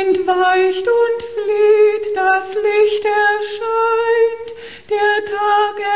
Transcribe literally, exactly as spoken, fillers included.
weicht und flieht, das Licht erscheint, der Tag